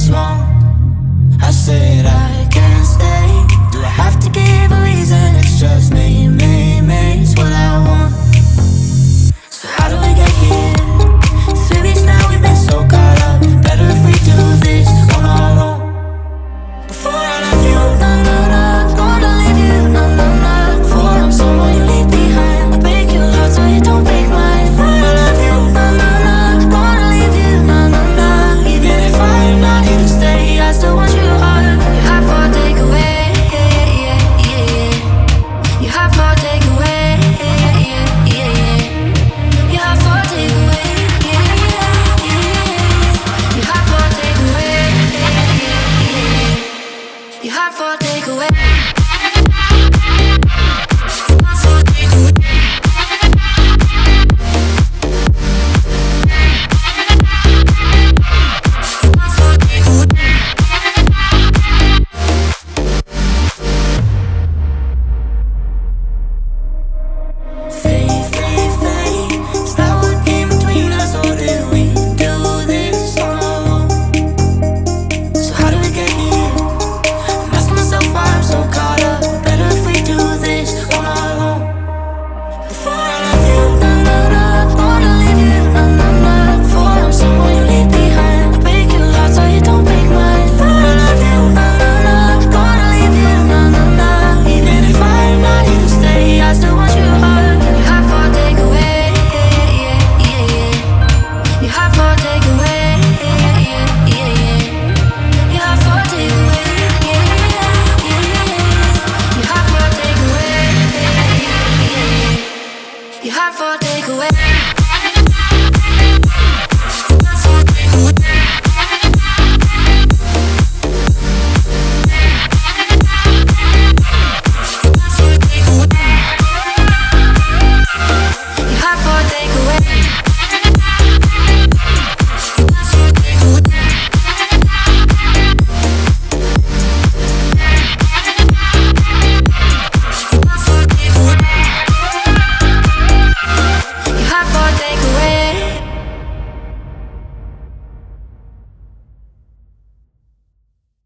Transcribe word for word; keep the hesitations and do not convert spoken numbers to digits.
is wrong. I said I can't stay. Do I have to give a reason? It's just me, me, me. It's what I want. So how do we get here? Three weeks now we've been so caught up. Better if we do this on our own. Before I left you, no, no, no. Gonna leave you, no, no, no. Before I'm someone you leave behind, I break your heart so you don't break mine. Before I left you, no, no, no. Gonna leave you, no, no, no. Even if I'm not here to stay, I still want you hard. You have for takeaway, yeah, yeah, yeah, yeah. You have for takeaway, yeah, yeah, yeah, yeah. You have for takeaway, yeah, yeah, yeah. You have for takeaway, yeah, yeah, yeah. You have for takeaway. You have for takeaway.